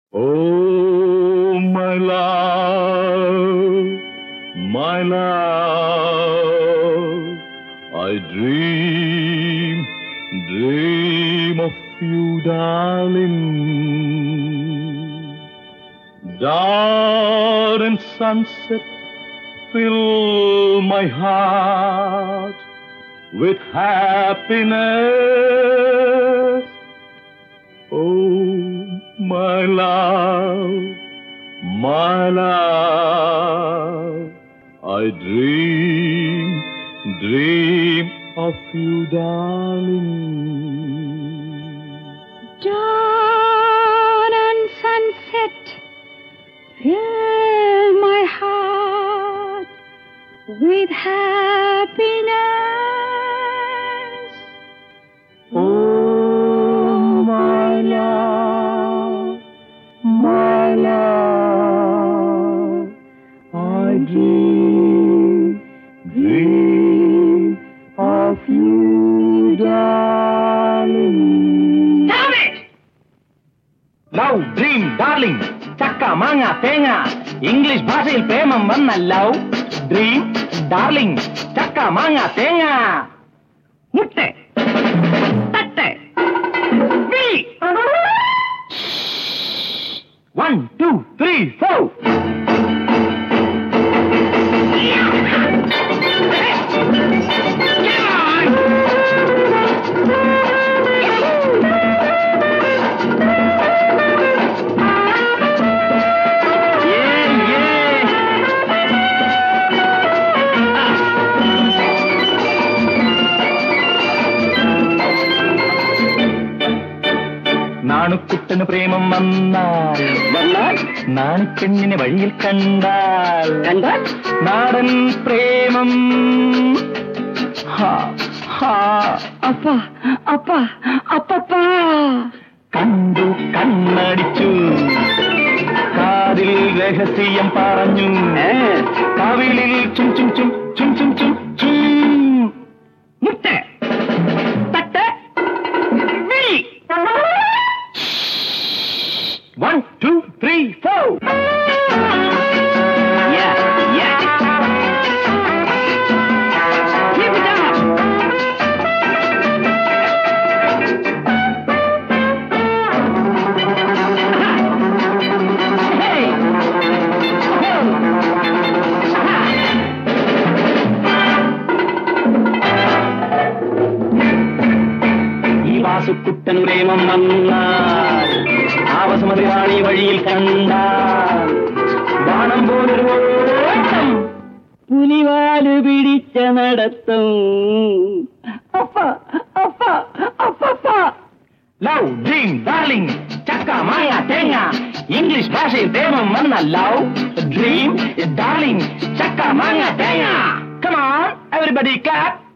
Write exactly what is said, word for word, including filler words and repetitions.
Oh, my love, my love, I dream, dream of you, darling. Dawn and sunset fill my heart with happiness. Oh, my love, my love, I dream, dream of you, darling. Dawn and sunset fill my heart with happiness. Oh, my love, my love, I dream, dream of you, darling. Damn it! Love, dream, darling, chakka, manga, tenga. English ഭാഷയിൽ പ്രേമം വന്ന love, dream, darling, chakka, manga, tenga. മുട്ടെ തട്ടെ വിളി. One, two, three, four. നാണുക്കുട്ടന് പ്രേമം വന്നാൽ വന്നാൽ നാണിപ്പെണ്ണിനെ വഴിയിൽ കണ്ടാൽ കണ്ടാൽ നാടൻ പ്രേമം അപ്പ അപ്പ അപ്പപ്പ കണ്ടു കണ്ണടിച്ചു കാതിൽ രഹസ്യം പറഞ്ഞു കവിളിൽ ചും ചും ചും ചും ചും ചും ചും മുട്ടെ തട്ടെ വിളി. One, two, three, four. Yeah, yeah. Keep it up. Hey. ഈ വാസുക്കുട്ടൻ പ്രേമം വന്നാൽ ആവസമതി റാണി വഴിയിൽ കണ്ടാൽ ബാണം പോലൊരു ഓട്ടം പുലിവാല് പിടിച്ച നടത്തും. അപ്പ അപ്പ അപ്പ ലവ്, ഡ്രീം, ഡാർലിംഗ്, ചക്ക, മാങ്ങ, തേങ്ങ. ഇംഗ്ലീഷ് ഭാഷയിൽ പ്രേമം വന്ന ലവ്, ഡ്രീം, ഡാർലിംഗ്, ചക്ക, മാങ്ങ, തേങ്ങ. Come on, everybody clap.